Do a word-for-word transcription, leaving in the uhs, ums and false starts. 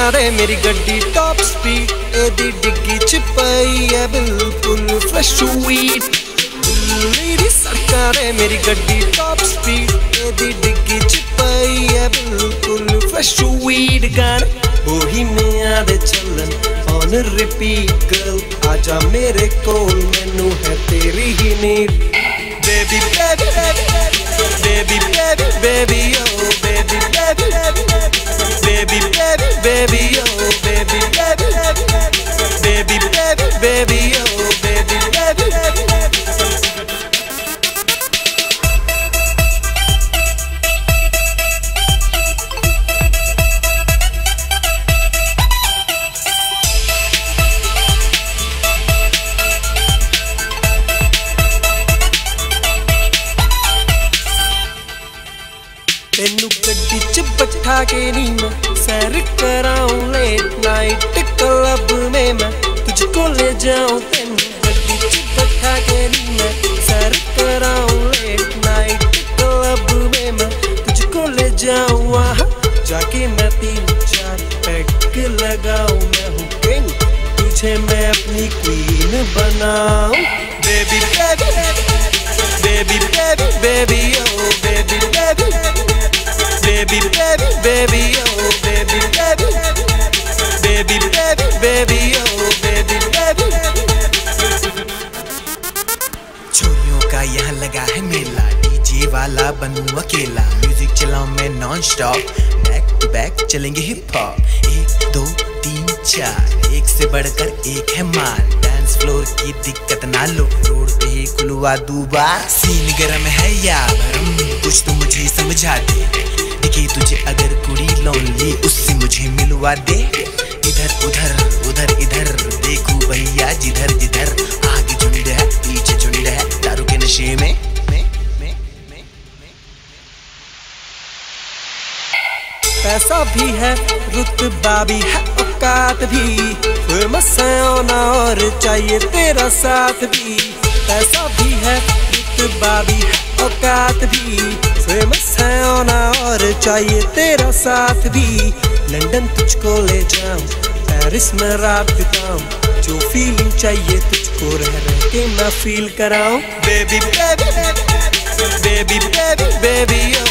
रे मेरी गड्डी टॉप स्पीड एदी डिग्गी च पई है बिल्कुल फ्रेश वीड। मेरी सरकार है मेरी गड्डी टॉप स्पीड एदी डिग्गी च पई है बिल्कुल फ्रेश वीड। गाने वही में आदे चलन ऑन रिपीट गर्ल आजा मेरे कोल मैनू है तेरी ही need. Baby, baby, baby, baby, baby, baby, oh, baby, baby, baby, baby, baby, oh, baby, baby, baby, baby, baby, oh, baby, baby, तेनू गड्डी च बैठा के नी मैं सैर कराऊं लेट नाइट क्लब में मैं तुझको ले जाऊं। तेनू गड्डी च बैठा के नी मैं सैर कराऊं लेट नाइट क्लब में मैं तुझको ले जाऊं। वहाँ जाके मैं तीन चार पैक लगाऊं मैं हूँ किंग तुझे मैं अपनी क्वीन बनाऊं। Baby baby baby baby baby oh baby baby baby baby baby oh baby baby baby baby baby oh baby baby। छोरियों का यहाँ लगा है मेला डीजे वाला बनूं अकेला म्यूजिक चलाऊं मैं non stop back to back चलेंगे हिप हॉप। एक दो तीन चार एक से बढ़कर एक है माल डांस फ्लोर की दिक्कत ना लो रोड पे ही खुलवा दूबा। सीन गरम है या भरम कुछ तो मुझे समझा दे कि तुझे अगर कुड़ी लोनली उससे मुझे मिलवा दे। इधर उधर उधर इधर देखूं भैया जिधर जिधर आगे झुंड है पीछे झुंड है दारू के नशे में में में में में। पैसा भी है रुतबा भी है औकात भी फेमस है होना और चाहिए तेरा साथ भी। पैसा भी है रुतबा भी है औकात भी फेमस है होना और चाहिए तेरा साथ भी। लंदन तुझको ले जाऊं पेरिस में रात बिताऊं जो फीलिंग चाहिए तुझको रह रह के मैं फील कराऊं। Baby baby baby baby baby